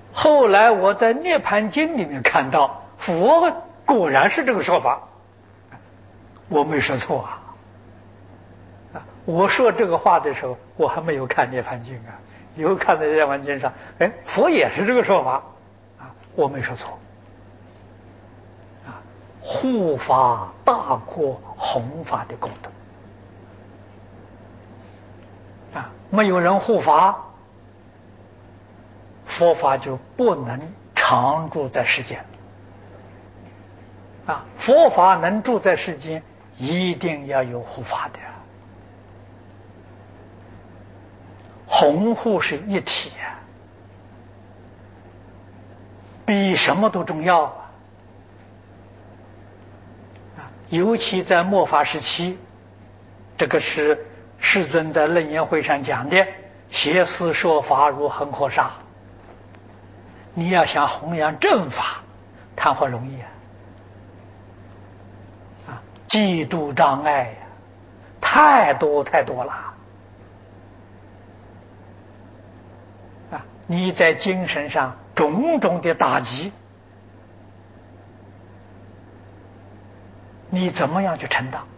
后来我在《涅盘经》里面看到，佛果然是这个说法，我没说错啊。我说这个话的时候，我还没有看《涅盘经》啊，以后看在《涅盘经》上，哎，佛也是这个说法啊，我没说错。啊，护法大过弘法的功德啊，没有人护法，佛法就不能常住在世间啊。佛法能住在世间，一定要有护法的。弘护是一体啊，比什么都重要啊！尤其在末法时期，这个是世尊在楞严会上讲的，邪思说法如恒河沙。你要想弘扬正法，谈何容易啊！嫉妒障碍呀，太多太多了。你在精神上种种的打击，你怎么样去承担？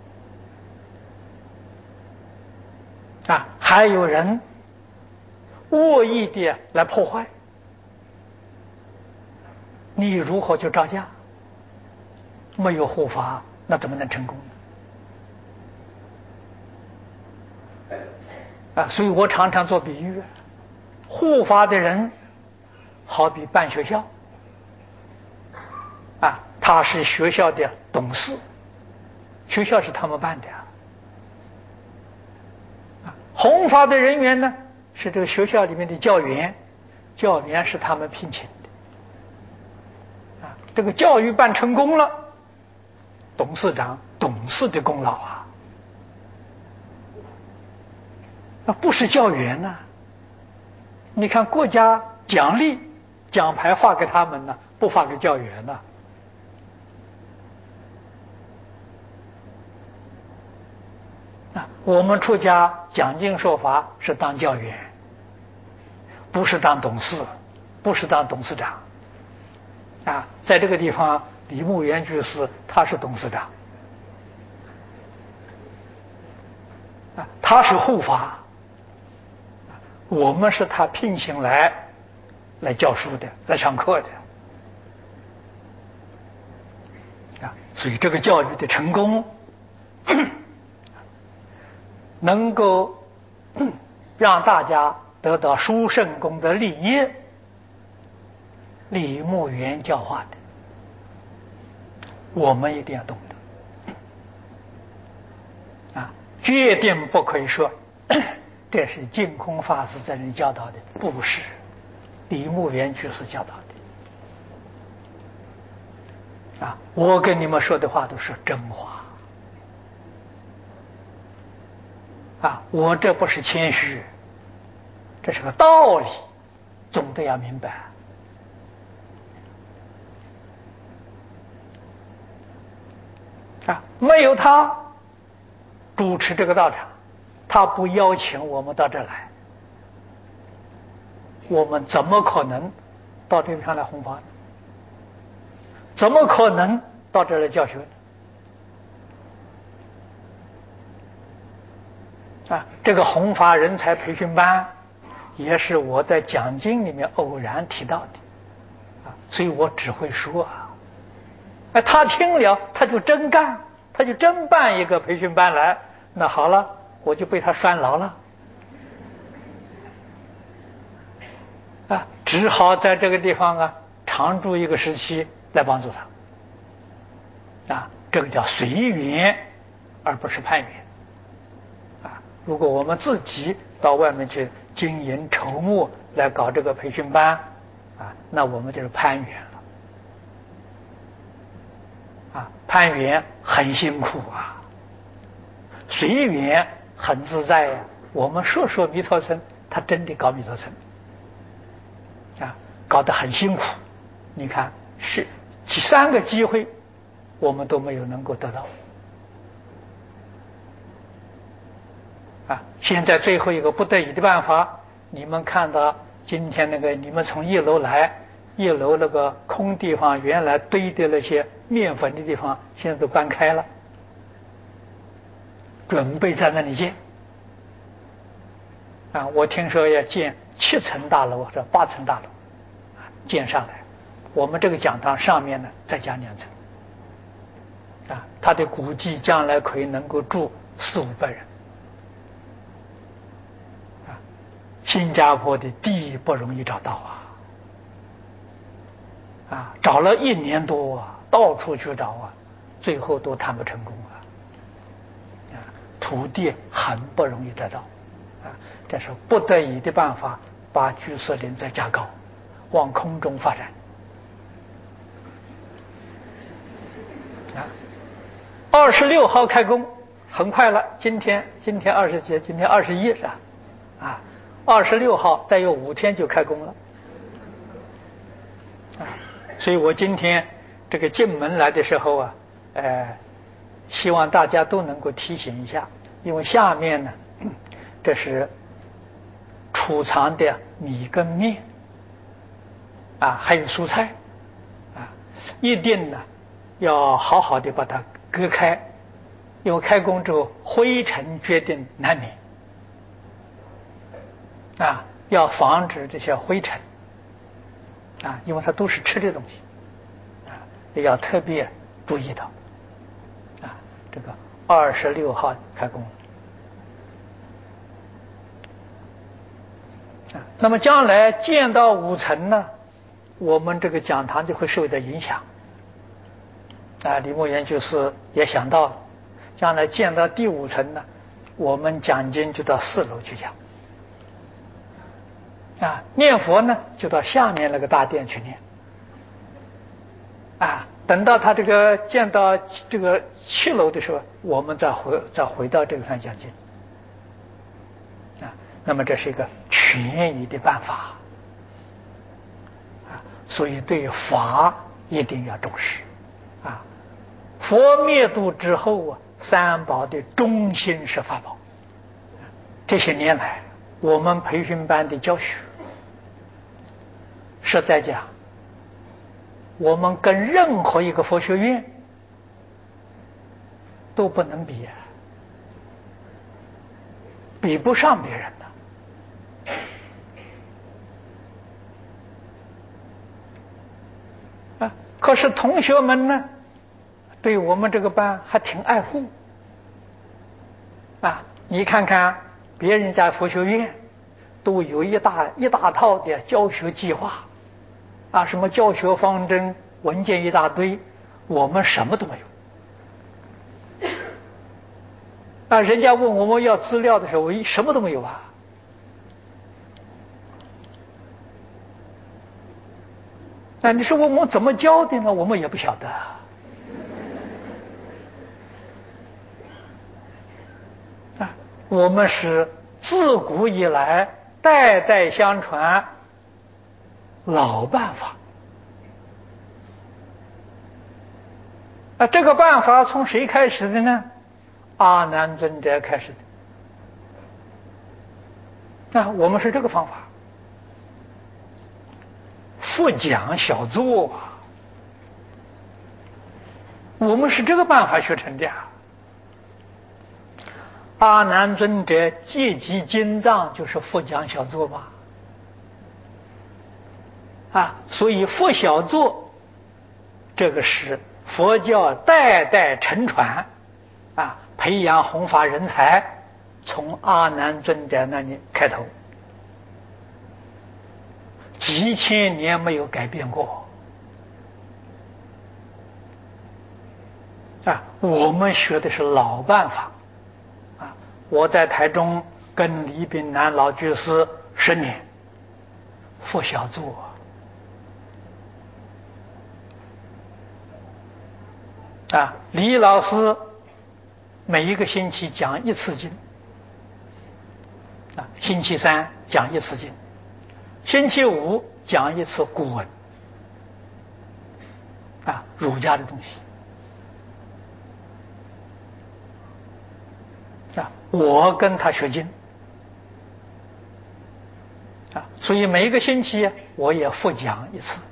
还有人恶意的来破坏，你如何去招架？没有护法，那怎么能成功呢？所以我常常做比喻，护法的人好比办学校他是学校的董事，学校是他们办的弘法的人员呢是这个学校里面的教员，教员是他们聘请的这个教育办成功了，董事长董事的功劳不是教员你看国家奖励奖牌发给他们不发给教员我们出家讲经说法是当教员，不是当董事，不是当董事长在这个地方李牧原居士他是董事长他是护法，我们是他聘请来教书的，来上课的所以这个教育的成功能够让大家得到殊胜功德利益，李牧原教化的，我们一定要懂得决定不可以说这是净空法师在人教导的，不是李牧原居士教导的我跟你们说的话都是真话我这不是谦虚，这是个道理，总得要明白没有他主持这个道场，他不邀请我们到这儿来，我们怎么可能到这个地方来弘法呢？怎么可能到这儿来教学呢？这个弘法人才培训班也是我在讲经里面偶然提到的所以我只会说他听了他就真干，他就真办一个培训班来，那好了，我就被他拴牢了只好在这个地方常住一个时期来帮助他这个叫随缘而不是攀缘如果我们自己到外面去经营筹募来搞这个培训班那我们就是攀缘了攀缘很辛苦随缘很自在我们说弥陀村，他真的搞弥陀村搞得很辛苦，你看是3个机会我们都没有能够得到现在最后一个不得已的办法，你们看到今天那个你们从一楼来，一楼那个空地方原来堆的那些面粉的地方，现在都搬开了，准备在那里建。我听说要建7层大楼或者8层大楼，建上来。我们这个讲堂上面呢再加2层，他的估计将来可以能够住400-500人。新加坡的地不容易找到找了1年多到处去找最后都谈不成功土地很不容易得到这是不得已的办法，把居士林再加高，往空中发展26号开工，很快了。今天20节，今天21是吧？26号再有5天就开工了所以我今天这个进门来的时候希望大家都能够提醒一下，因为下面呢，这是储藏的米跟面还有蔬菜一定呢要好好的把它隔开，因为开工之后灰尘决定难免要防止这些灰尘因为它都是吃的东西也要特别注意到这个26号开工那么将来建到5层呢，我们这个讲堂就会受到影响李默研究室也想到了，将来建到第5层呢，我们讲经就到4楼去讲念佛呢就到下面那个大殿去念等到他这个建到这个7楼的时候，我们再回到这个上讲经那么这是一个权宜的办法所以对法一定要重视佛灭度之后三宝的中心是法宝。这些年来我们培训班的教学，实在讲我们跟任何一个佛学院都不能比比不上别人的可是同学们呢对我们这个班还挺爱护你看看别人家佛学院都有一大套的教学计划什么教学方针文件一大堆，我们什么都没有人家问我们要资料的时候，我什么都没有你说我们怎么教的呢？我们也不晓得我们是自古以来代代相传老办法这个办法从谁开始的呢？阿难尊者开始的我们是这个方法，复讲小做我们是这个办法学成的阿难尊者戒集经藏就是复讲小做嘛所以复小做这个是佛教代代承传培养弘法人才，从阿难尊者那里开头，几千年没有改变过我们学的是老办法我在台中跟李炳南老居士10年复小做李老师每一个星期讲1次经星期3讲1次经，星期5讲1次古文儒家的东西我跟他学经所以每一个星期我也复讲一次，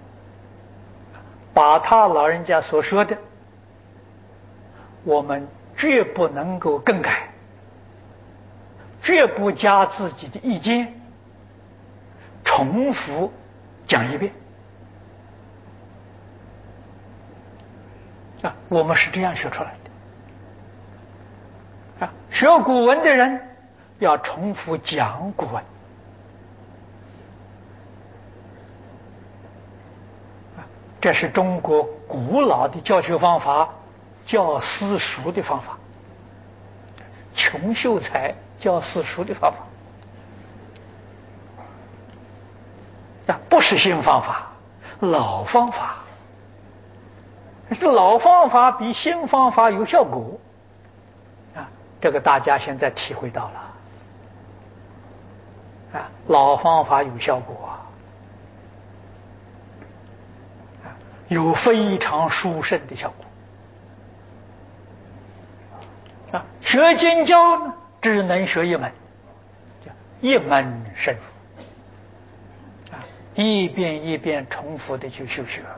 把他老人家所说的，我们绝不能够更改，绝不加自己的意见，重复讲一遍。我们是这样学出来的。学古文的人要重复讲古文。这是中国古老的教学方法，教私塾的方法，穷秀才教私塾的方法。不是新方法，老方法。这老方法比新方法有效果，这个大家现在体会到了，老方法有效果，有非常殊胜的效果。学经教呢，只能学一门，叫一门深入，一遍一遍重复的去修学。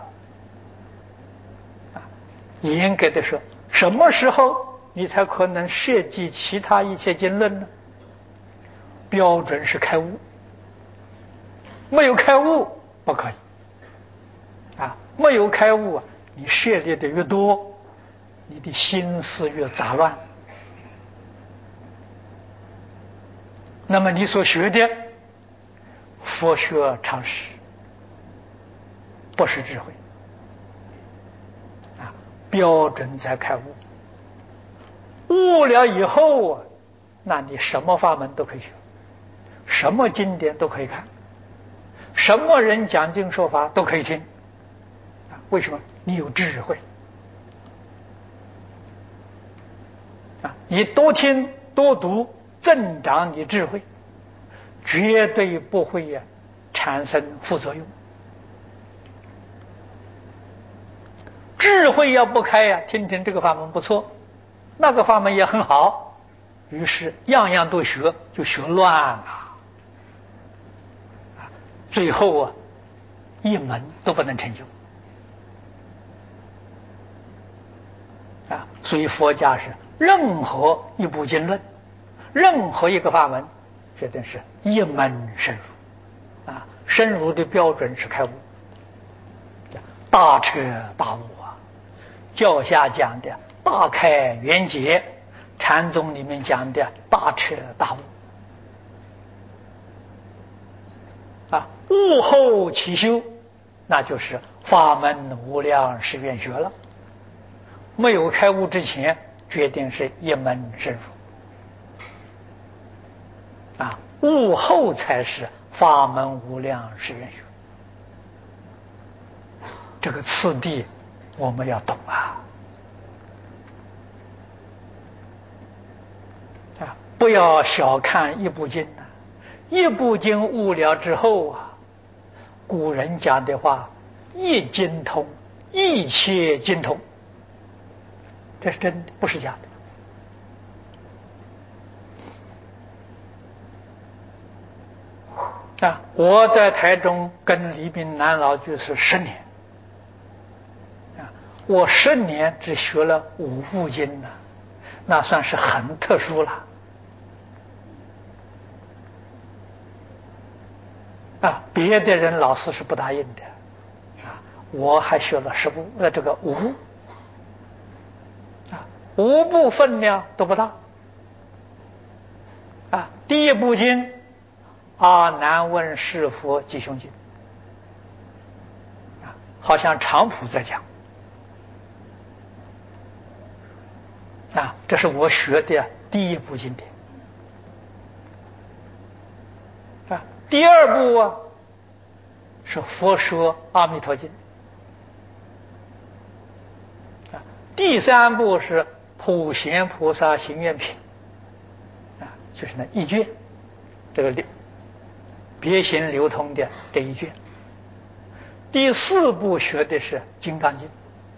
严格的说，什么时候你才可能涉及其他一切经论呢？标准是开悟，没有开悟不可以。没有开悟你涉猎的越多，你的心思越杂乱，那么你所学的佛学常识不是智慧。标准在开悟，悟了以后那你什么法门都可以学，什么经典都可以看，什么人讲经说法都可以听。为什么？你有智慧。你多听多读，增长你智慧，绝对不会产生副作用。智慧要不开听听这个法门不错，那个法门也很好，于是样样都学，就学乱了，最后一门都不能成就。所以佛家是任何一部经论，任何一个法门，绝对是一门深入。深入的标准是开悟，大彻大悟。教下讲的大开圆解，禅宗里面讲的大彻大悟。悟后起修，那就是法门无量誓愿学了。没有开悟之前，决定是一门深入。悟后才是法门无量誓愿学。这个次第我们要懂不要小看一部经一部经悟了之后古人讲的话，一经通，一切经通，这是真的，不是假的。我在台中跟李炳南老居士10年，我10年只学了5部经那算是很特殊了。别的人老师是不答应的，我还学了10部，这个5部，5部分量都不大。第一部经阿难问是佛吉凶经，好像长普在讲，这是我学的第一部经典。第2部是佛说阿弥陀经，第3部是普贤菩萨行愿品，就是那一卷，这个别行流通的这一卷。第4部学的是金刚经，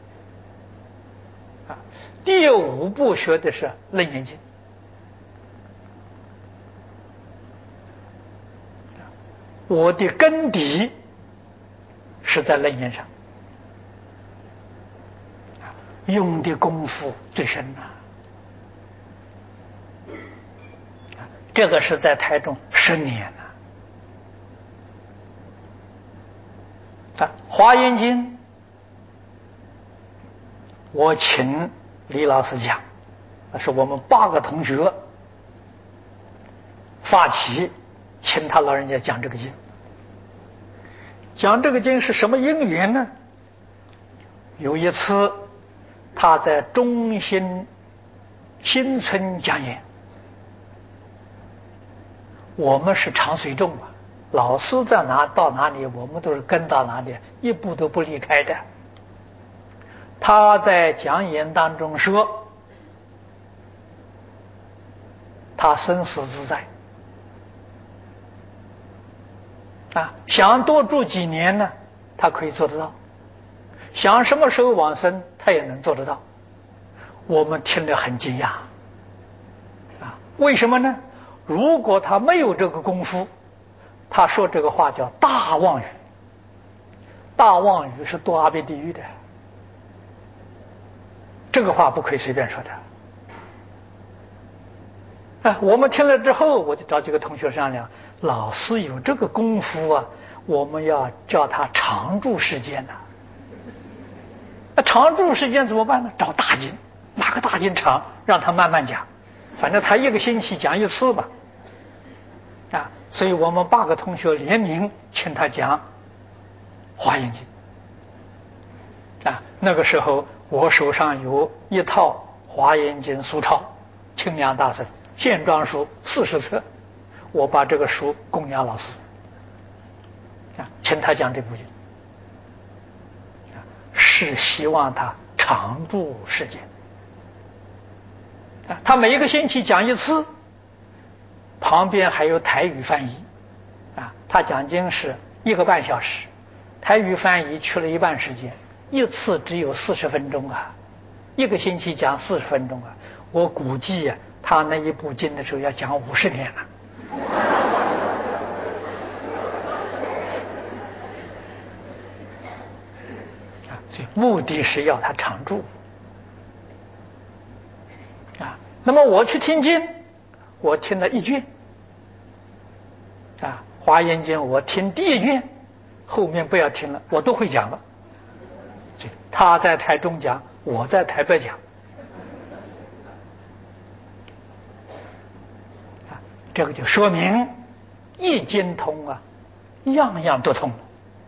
第5部学的是楞严经。 我的根底是在楞严上，用的功夫最深呐。这个是在台中10年了。华严经我请李老师讲，是我们8个同学发起请他老人家讲这个经。讲这个经是什么因缘呢？有一次他在中心新村讲演，我们是常随众啊，老师在到哪里我们都是跟到哪里，一步都不离开的。他在讲演当中说，他生死自在想多住几年呢，他可以做得到；想什么时候往生，他也能做得到。我们听了很惊讶为什么呢？如果他没有这个功夫，他说这个话叫大妄语，大妄语是堕阿鼻地狱的，这个话不可以随便说的。我们听了之后，我就找几个同学商量，老师有这个功夫啊，我们要叫他常住世间常住世间怎么办呢？找大经，哪个大经长，让他慢慢讲，反正他1个星期讲1次吧。所以我们8个同学联名请他讲华严经那个时候我手上有一套华严经书抄，清凉大圣线装书40册，我把这个书供养老师请他讲这部经是希望他常住世间他每1个星期讲1次，旁边还有台语翻译他讲经是1个半小时，台语翻译去了1半时间，1次只有40分钟1个星期讲40分钟我估计他那一部经的时候要讲50年了所以目的是要他常住那么我去听经，我听了1卷华严经我听第1卷，后面不要听了，我都会讲了。他在台中讲，我在台北讲这个就说明一经通样样都通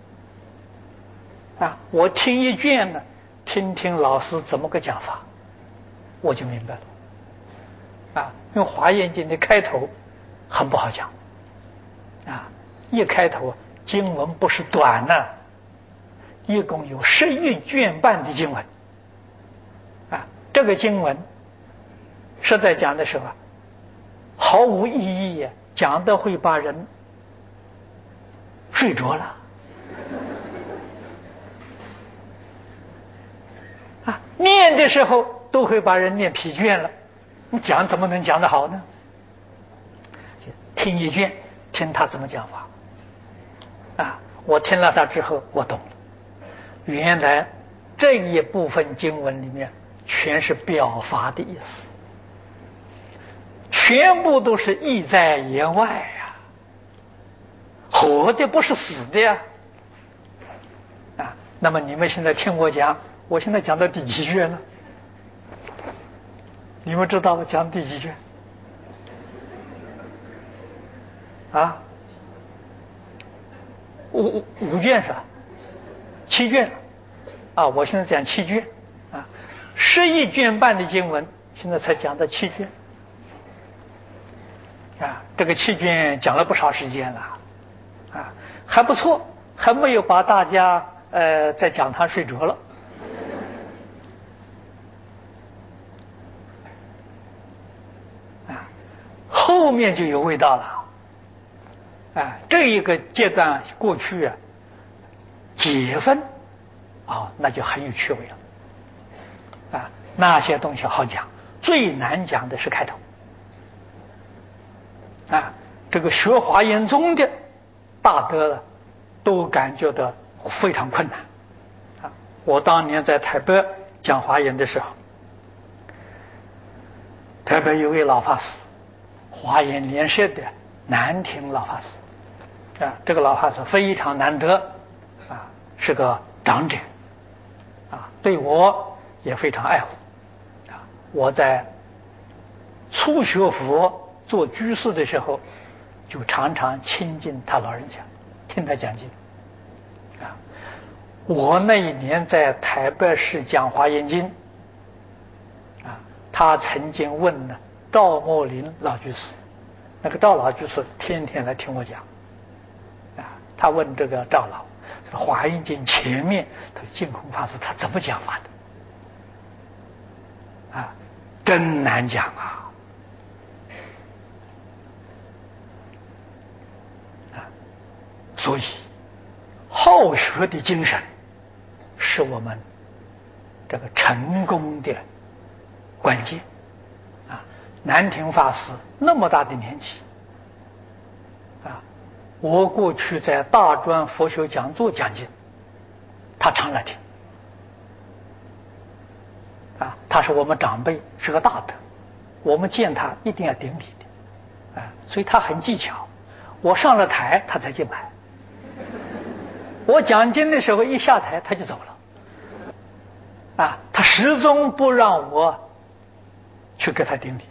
我听1卷呢，听听老师怎么个讲法，我就明白了因为华严经的开头很不好讲一开头经文不是短一共有11卷半的经文这个经文实在讲的时候毫无意义讲的会把人睡着了念的时候都会把人念疲倦了，你讲怎么能讲得好呢？听1卷，听他怎么讲法我听了他之后我懂了，原来这一部分经文里面全是表法的意思，全部都是意在言外活的不是死的那么你们现在听我讲，我现在讲到第几卷了？你们知道我讲第几卷5卷是吧？7卷我现在讲7卷11卷半的经文，现在才讲到7卷这个7卷讲了不少时间了还不错，还没有把大家在讲堂睡着了后面就有味道了这一个阶段过去解分那就很有趣味了那些东西好讲，最难讲的是开头这个学华严宗的大德都感觉到非常困难啊！我当年在台北讲华严的时候，台北有位老法师，华严莲社的南亭老法师啊，这个老法师非常难得啊，是个长者啊，对我也非常爱护啊。我在初学佛做居士的时候，就常常亲近他老人家，听他讲经啊。我那一年在台北市讲华严经啊，他曾经问了赵茂林老居士，那个赵老居士天天来听我讲啊。他问这个赵老，说华严经前面他净空法师他怎么讲法的啊？真难讲啊！所以，好学的精神是我们这个成功的关键啊！南亭法师那么大的年纪啊，我过去在大专佛学讲座讲经，他常来听啊。他是我们长辈，是个大德，我们见他一定要顶礼的啊，所以他很技巧。我上了台，他才进来。我讲经的时候一下台他就走了啊，他始终不让我去给他顶礼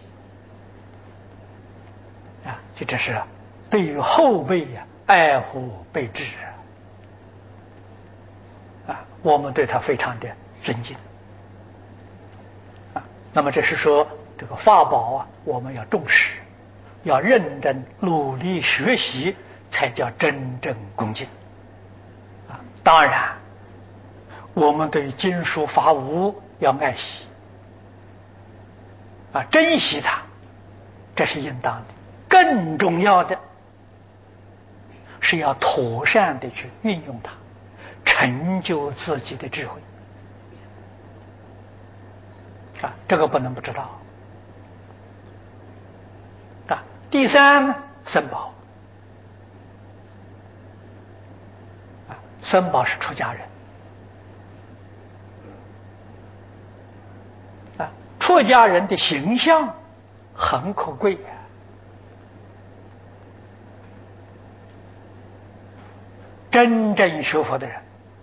啊，就这是对于后辈呀爱护备至啊，我们对他非常的尊敬啊。那么这是说这个法宝啊，我们要重视，要认真努力学习，才叫真正恭敬。当然，我们对经书法物要爱惜啊，珍惜它，这是应当的。更重要的是要妥善的去运用它，成就自己的智慧啊，这个不能不知道啊。第三呢，僧宝啊，僧宝是出家人。出家人的形象很可贵呀，真正学佛的人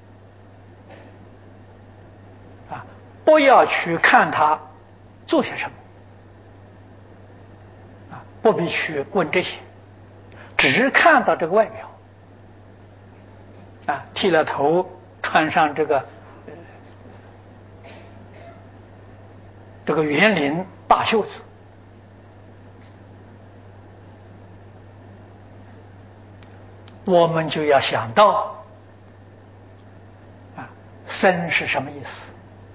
啊，不要去看他做些什么啊，不必去问这些，只看到这个外表啊，剃了头，穿上这个圆领大袖子我们就要想到啊，僧是什么意思？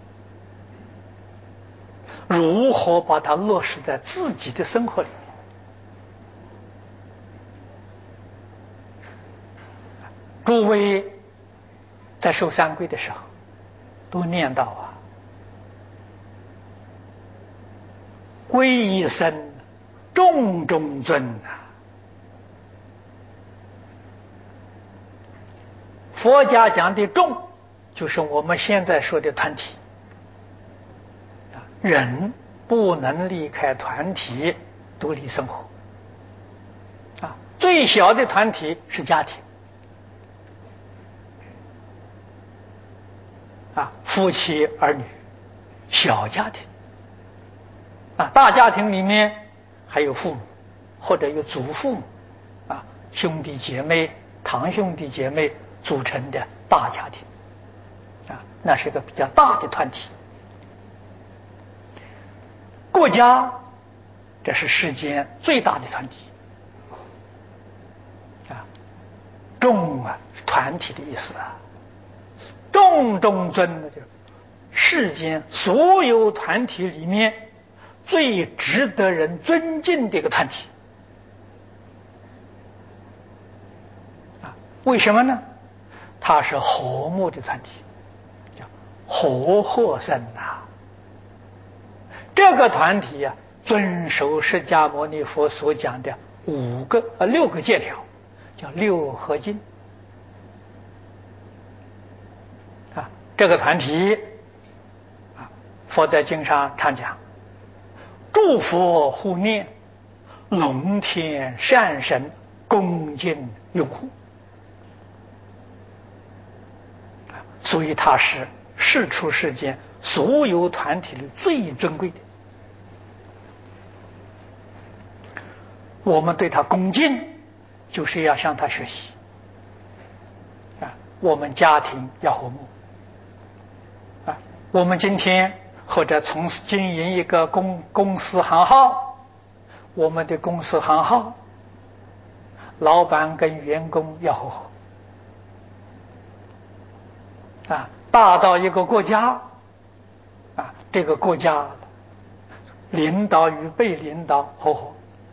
如何把它落实在自己的生活里面？诸位在受三皈的时候，都念到啊，皈依僧，众中尊啊！佛家讲的众，就是我们现在说的团体。人不能离开团体独立生活啊，最小的团体是家庭啊，夫妻儿女，小家庭啊，大家庭里面还有父母或者有祖父母啊，兄弟姐妹、堂兄弟姐妹组成的大家庭啊，那是个比较大的团体。国家，这是世间最大的团体啊，众啊，团体的意思啊，众中尊呢，就是世间所有团体里面最值得人尊敬的一个团体啊。为什么呢？它是和睦的团体，叫和合僧呐。这个团体遵守释迦牟尼佛所讲的6个戒条， 叫六合敬啊。这个团体啊，佛在经上常讲：诸佛护念，龙天善神恭敬拥护。所以它是世出世间所有团体里最珍贵的。我们对他恭敬，就是要向他学习啊。我们家庭要和睦啊。我们今天或者从事经营一个公司行号，我们的公司行号，老板跟员工要和好啊。大到一个国家啊，这个国家领导与被领导和好。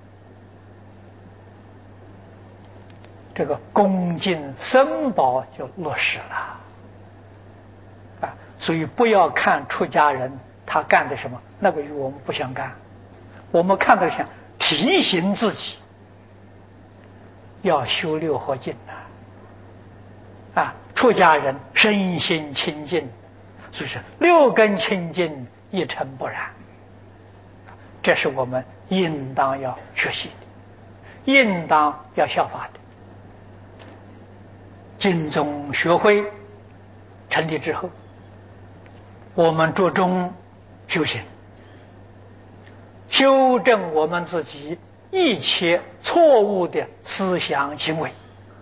这个恭敬僧宝就落实了啊。所以不要看出家人他干的什么，那个与我们不相干。我们看的想提醒自己要修六合敬啊。出家人身心清净，所以是六根清净，一尘不染。这是我们应当要学习的，应当要效法的。净宗学会成立之后，我们着重修行，修正我们自己一切错误的思想行为。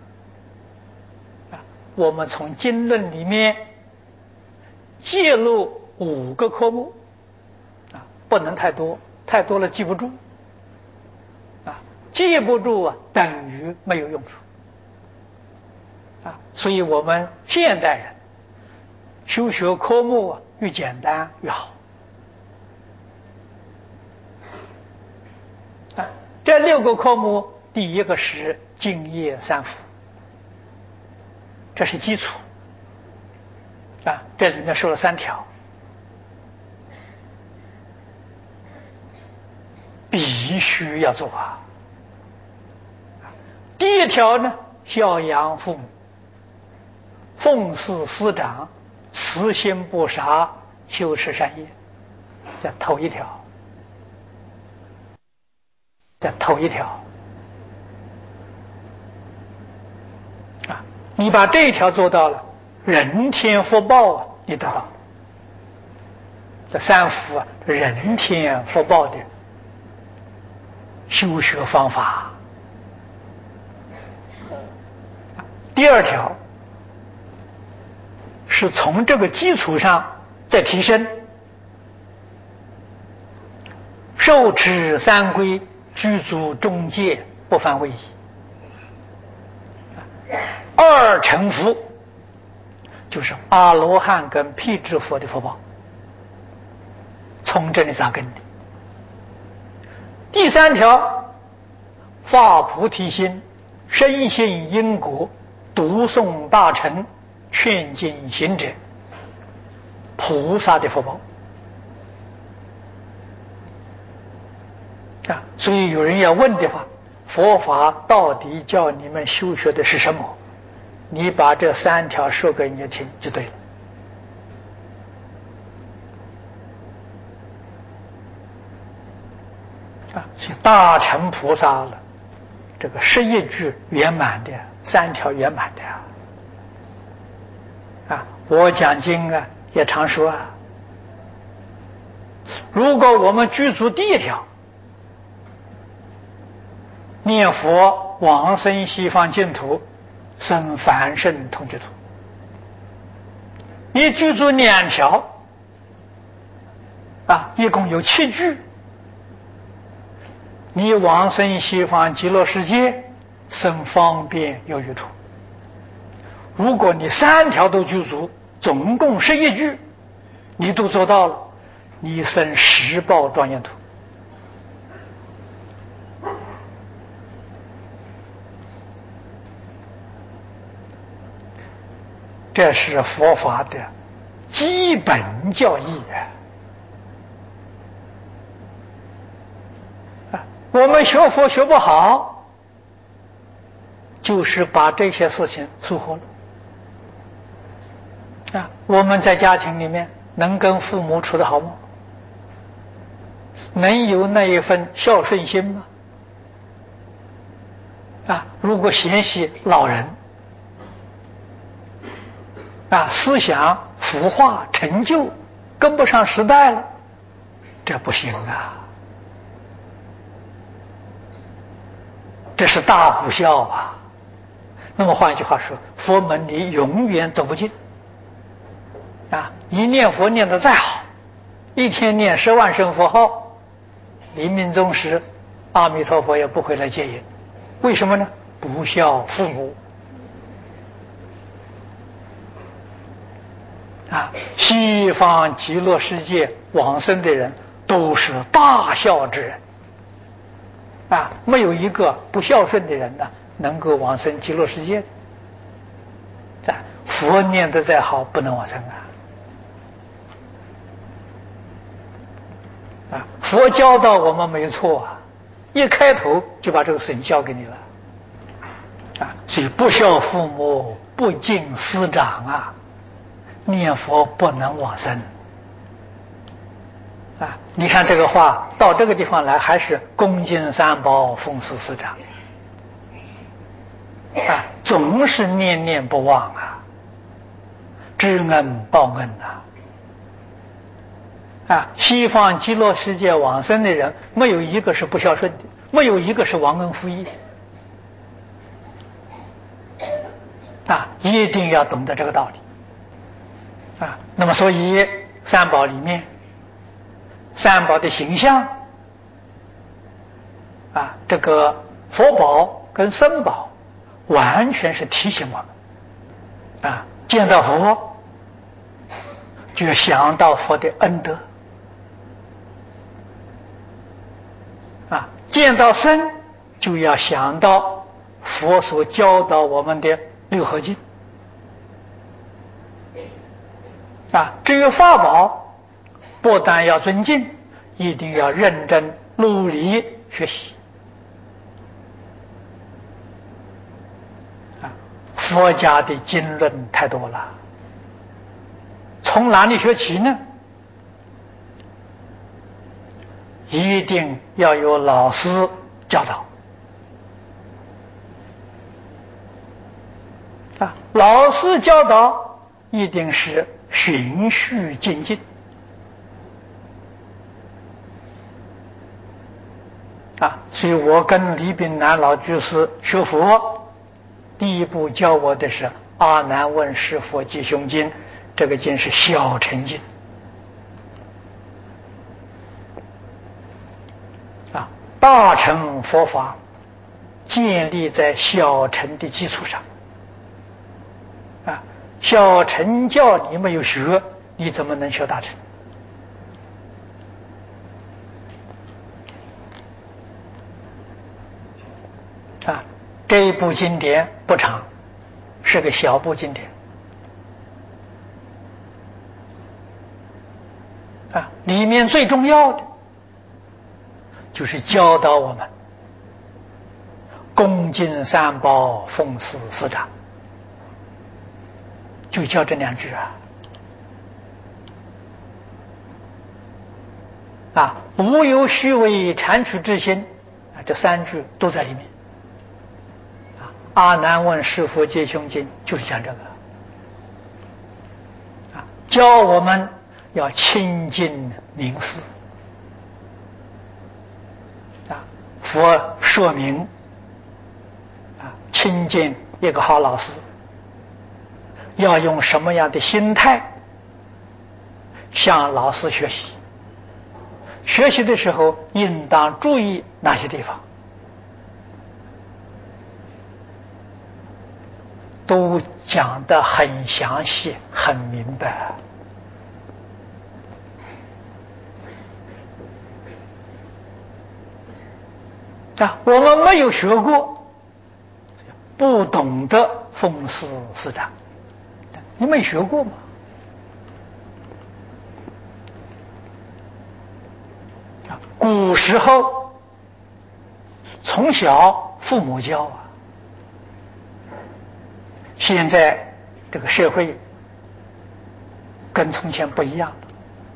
我们从经论里面揭露5个科目啊，不能太多，太多了记不住啊，记不住啊等于没有用处。所以我们现代人修学科目啊，越简单越好啊。这6个科目，第一个是净业三福，这是基础啊。这里面说了3条，必须要做啊。第1条呢，孝养父母，奉事师长，慈心不杀，修持善业，这头1条。这头1条啊，你把这1条做到了，人天福报啊，你得到。这3福啊，人天福报的修学方法。第2条是从这个基础上再提升，受持3规，具足中戒，不犯违仪。2乘福就是阿罗汉跟辟支佛的福报，从这里扎根的。第3条，发菩提心，深信因果，读诵大乘，劝进行者，菩萨的福报啊。所以有人要问的话，佛法到底叫你们修学的是什么？你把这3条说给人家听就对了啊。所以大乘菩萨了，这个11句圆满的，3条圆满的啊。我讲经啊也常说啊，如果我们具足第1条，念佛往生西方净土，生凡圣同居土，你具足2条啊，一共有7句，你往生西方极乐世界，生方便有余土。如果你3条都具足，总共11句，你都做到了，你生10报庄严土。这是佛法的基本教义啊！我们学佛学不好， 就是把这些事情疏忽了。我们在家庭里面能跟父母处得好吗？能有那一份孝顺心吗？如果嫌弃老人，思想腐化陈旧，跟不上时代了，这不行啊！这是大不孝啊！那么换一句话说，佛门里永远走不进。一念佛念得再好，一天念10万声佛号，临命终时，阿弥陀佛也不会来接引。为什么呢？不孝父母。西方极乐世界往生的人都是大孝之人，没有一个不孝顺的人呢能够往生极乐世界的。佛念得再好，不能往生佛教导我们没错一开头就把这个事情交给你了所以不孝父母，不敬师长念佛不能往生你看这个话到这个地方来，还是恭敬三宝，奉事师长总是念念不忘知恩报恩西方极乐世界往生的人，没有一个是不孝顺的，没有一个是忘恩负义一定要懂得这个道理那么所以三宝里面，三宝的形象这个佛宝跟僧宝完全是提醒我们见到佛就要想到佛的恩德见到僧就要想到佛所教导我们的六合经至于法宝，不但要尊敬，一定要认真努力学习佛家的经论太多了，从哪里学起呢？一定要有老师教导老师教导一定是循序渐进所以我跟李炳南老居士学佛，第一步教我的是《阿难问是佛吉凶经》，这个经是小乘经大乘佛法建立在小乘的基础上小乘教你没有学，你怎么能学大乘这一部经典不长，是个小部经典里面最重要的就是教导我们恭敬三宝，奉事师长，就教这2句无有虚伪谄曲之心这3句都在里面阿难问是佛吉凶经就是讲这个教我们要亲近名师佛说明亲近一个好老师要用什么样的心态向老师学习，学习的时候应当注意哪些地方，都讲得很详细很明白我们没有学过，不懂得奉事师长，你没学过吗？古时候从小父母教现在这个社会跟从前不一样的，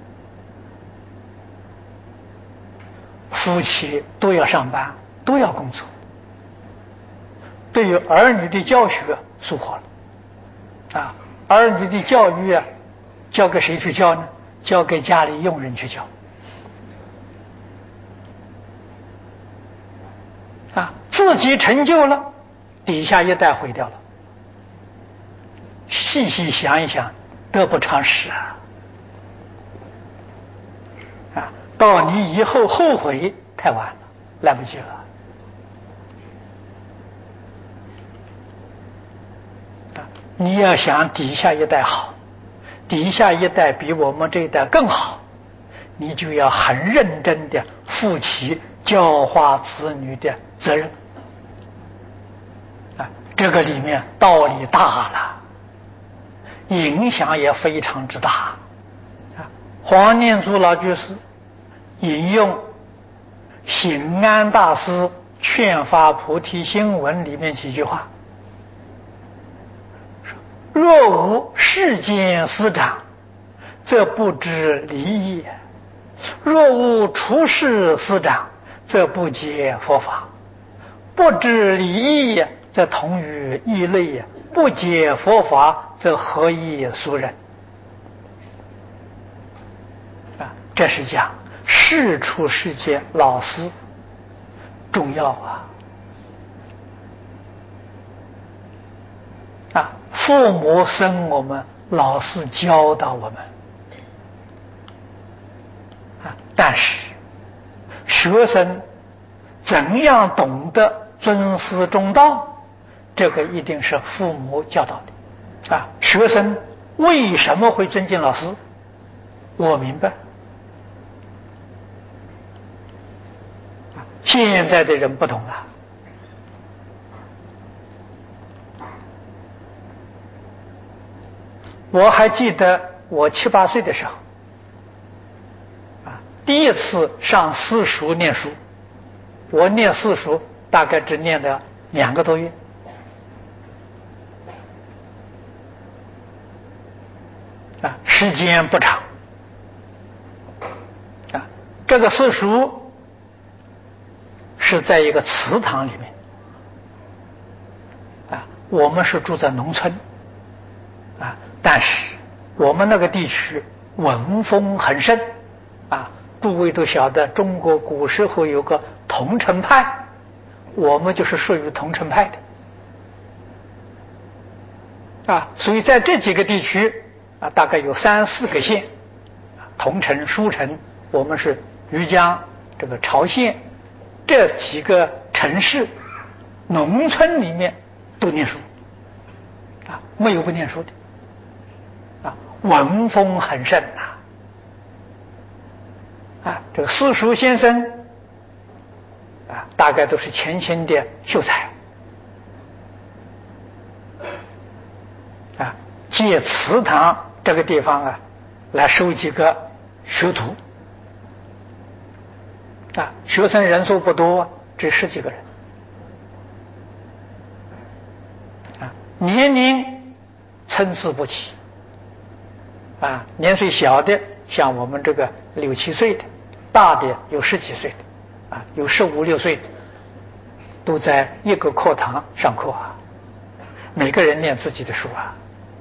夫妻都要上班，都要工作，对于儿女的教学疏忽了啊！儿女的教育啊，交给谁去教呢？交给家里佣人去教啊！自己成就了，底下一代毁掉了。细细想一想，得不偿失啊！啊，到你以后后悔太晚了，来不及了。啊，你要想底下一代好，底下一代比我们这一代更好，你就要很认真的负起教化子女的责任。啊，这个里面道理大了。影响也非常之大啊！黄念祖老居士引用醒安大师劝发菩提心文里面几句话：若无世间师长，则不知离义；若无出世师长，则不解佛法。不知离义，则同于异类；不解佛法，则何以俗人？啊，这是讲世出世间老师重要啊！啊，父母生我们，老师教导我们啊，但是学生怎样懂得尊师重道，这个一定是父母教导的啊。学生为什么会尊敬老师？我明白。现在的人不懂了。我还记得我7、8岁的时候，啊，第一次上私塾念书，我念私塾大概只念了2个多月。啊，时间不长。啊，这个私塾是在一个祠堂里面。啊，我们是住在农村。啊，但是我们那个地区文风很盛。啊，诸位都晓得，中国古时候有个桐城派，我们就是属于桐城派的。啊，所以在这几个地区。啊，大概有3、4个县，桐城、舒城，我们是余江、这个潮县，这几个城市，农村里面都念书，啊，没有不念书的，啊，文风很盛啊，这个私塾先生，啊，大概都是前清的秀才，啊，借祠堂这个地方啊，来收几个学徒，啊，学生人数不多，只10几个人，啊，年龄参差不齐，啊，年岁小的像我们这个6、7岁的，大的有10几岁的，啊，有15、16岁的，都在一个课堂上课啊，每个人念自己的书啊。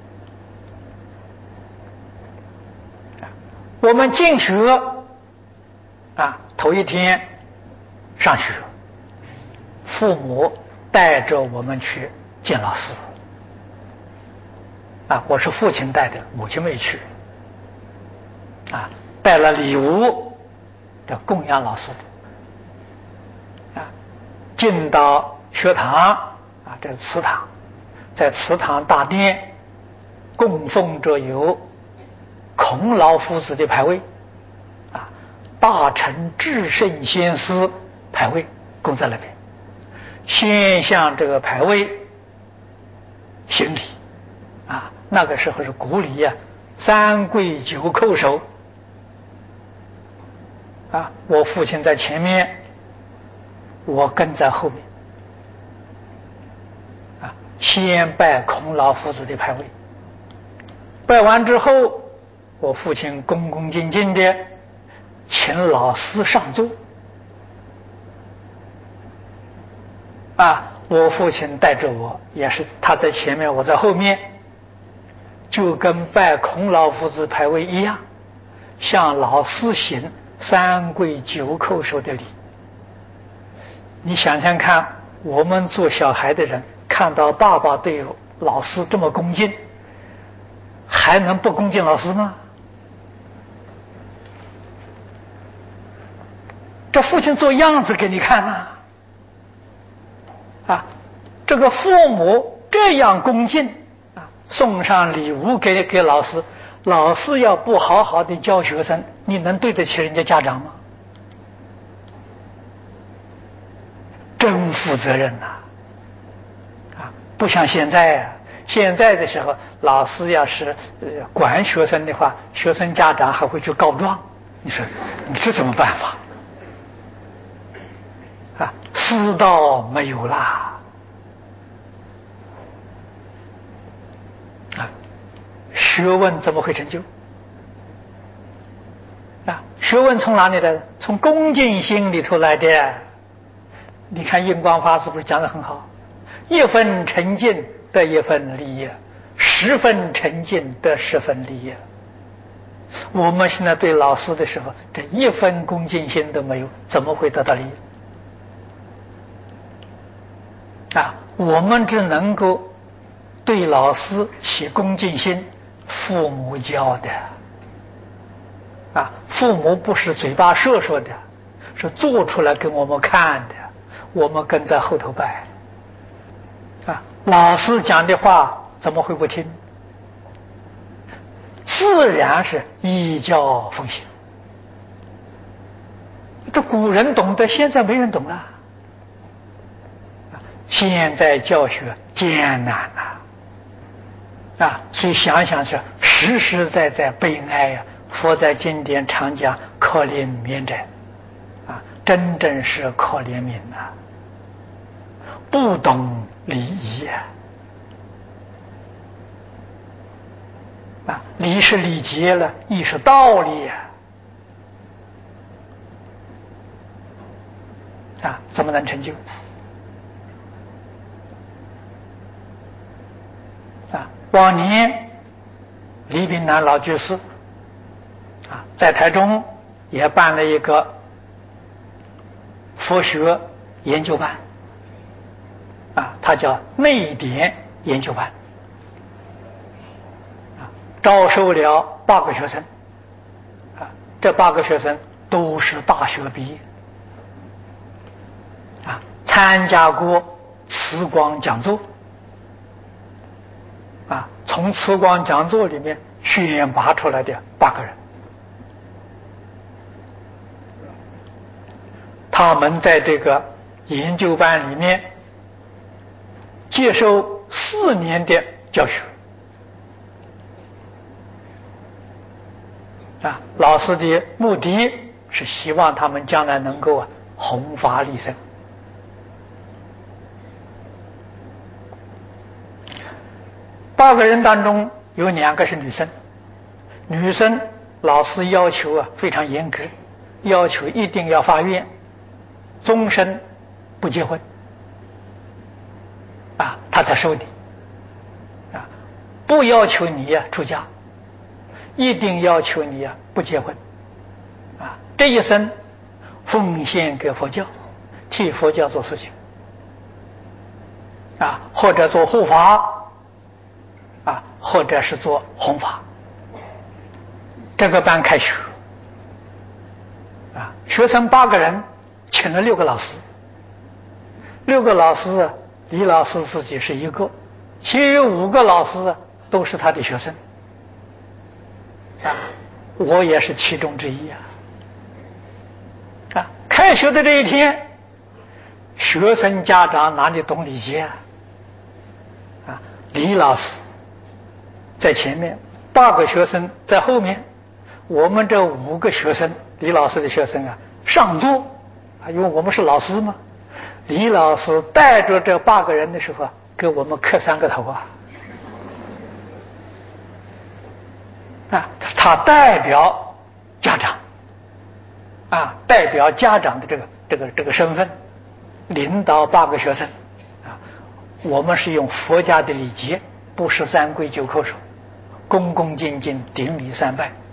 我们进学啊，头一天上学，父母带着我们去见老师。啊，我是父亲带的，母亲没去。啊，带了礼物的供养老师的。啊，进到学堂啊，这是祠堂，在祠堂大殿供奉着有孔老夫子的牌位，啊，大乘至圣先师牌位供在那边，先向这个牌位行礼，啊，那个时候是古礼啊，3跪9叩首，啊，我父亲在前面，我跟在后面，啊， 先拜孔老夫子的牌位。拜完之后，我父亲恭恭敬敬的请老师上座。我父亲带着我，也是他在前面，我在后面，就跟拜孔老夫子牌位一样，向老师行3跪9叩首的礼。你想想看，我们做小孩的人看到爸爸对老师这么恭敬，还能不恭敬老师吗？这父亲做样子给你看呐！这个父母这样恭敬送上礼物给老师，老师要不好好的教学生，你能对得起人家家长吗？真负责任呐！不像现在现在的时候，老师要是管学生的话，学生家长还会去告状。你说你这怎么办法？师道没有啦！学问怎么会成就？学问从哪里来的？从恭敬心里头来的。你看印光法师不是讲得很好？1分诚敬得1分利益，10分诚敬得10分利益。我们现在对老师的时候，这1分恭敬心都没有，怎么会得到利益？我们只能够对老师起恭敬心，父母教的父母不是嘴巴说说的，是做出来给我们看的，我们跟在后头拜老师讲的话怎么会不听？自然是依教奉行。这古人懂得，现在没人懂了。现在教学艰难所以想想是实实在在悲哀呀！佛在经典常讲可怜悯者真正是可怜悯不懂礼仪礼是礼节了，义是道理怎么能成就？往年李炳南老居士在台中也办了一个佛学研究班他叫内典研究班招收了8个学生这8个学生都是大学毕业参加过慈光讲座从慈光讲座里面选拔出来的8个人，他们在这个研究班里面接受4年的教学老师的目的是希望他们将来能够弘法利生。8个人当中有2个是女生，女生老师要求非常严格，要求一定要发愿，终身不结婚他才收你不要求你出家，一定要求你不结婚这一生奉献给佛教，替佛教做事情或者做护法或者是做弘法。这个班开学学生8个人，请了6个老师，6个老师李老师自己是1个，其余5个老师都是他的学生我也是其中之一开学的这一天，学生家长哪里懂礼节李老师在前面，8个学生在后面，我们这5个学生，李老师的学生上座因为我们是老师嘛，李老师带着这8个人的时候给我们磕3个头啊！啊，他代表家长，啊，代表家长的这个身份，领导8个学生，啊，我们是用佛家的礼节，不13跪9叩首，恭恭敬敬顶礼3拜。